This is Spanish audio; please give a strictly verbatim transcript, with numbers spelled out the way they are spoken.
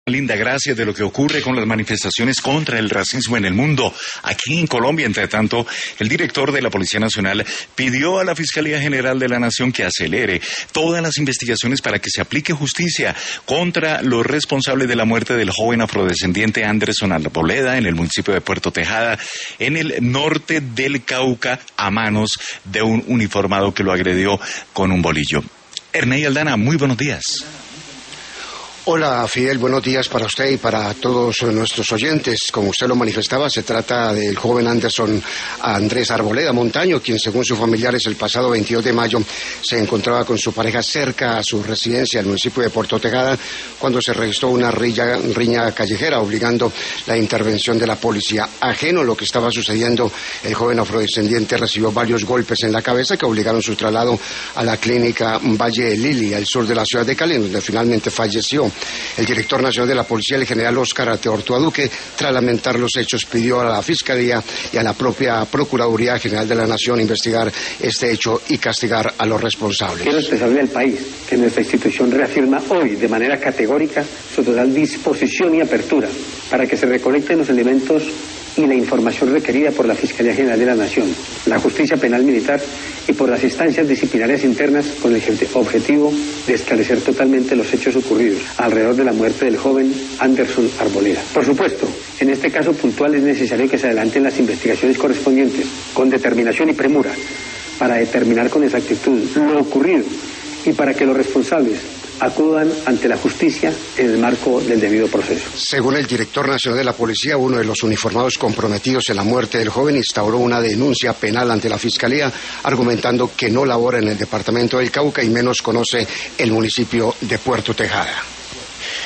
Linda, gracias de lo que ocurre con las manifestaciones contra el racismo en el mundo. Aquí en Colombia, entre tanto, el director de la Policía Nacional pidió a la Fiscalía General de la Nación que acelere todas las investigaciones para que se aplique justicia contra los responsables de la muerte del joven afrodescendiente Anderson Arboleda en el municipio de Puerto Tejada, en el norte del Cauca, a manos de un uniformado que lo agredió con un bolillo. Ernei Aldana, muy buenos días. Hola Fidel, buenos días para usted y para todos nuestros oyentes. Como usted lo manifestaba, se trata del joven Anderson Andrés Arboleda Montaño, quien según sus familiares el pasado veintidós de mayo se encontraba con su pareja cerca a su residencia en el municipio de Puerto Tejada cuando se registró una riña, riña callejera obligando la intervención de la policía. Ajeno a lo que estaba sucediendo, el joven afrodescendiente recibió varios golpes en la cabeza que obligaron su traslado a la clínica Valle de Lili, al sur de la ciudad de Cali, donde finalmente falleció. El director nacional de la policía, el general Óscar Arteortúa Duque, tras lamentar los hechos, pidió a la Fiscalía y a la propia Procuraduría General de la Nación investigar este hecho y castigar a los responsables. Quiero expresarle al país que nuestra institución reafirma hoy de manera categórica su total disposición y apertura para que se recolecten los elementos y la información requerida por la Fiscalía General de la Nación, la Justicia Penal Militar y por las instancias disciplinarias internas con el objetivo de esclarecer totalmente los hechos ocurridos alrededor de la muerte del joven Anderson Arboleda. Por supuesto, en este caso puntual es necesario que se adelanten las investigaciones correspondientes con determinación y premura para determinar con exactitud lo ocurrido y para que los responsables acudan ante la justicia en el marco del debido proceso. Según el director nacional de la policía, uno de los uniformados comprometidos en la muerte del joven instauró una denuncia penal ante la Fiscalía, argumentando que no labora en el departamento del Cauca y menos conoce el municipio de Puerto Tejada.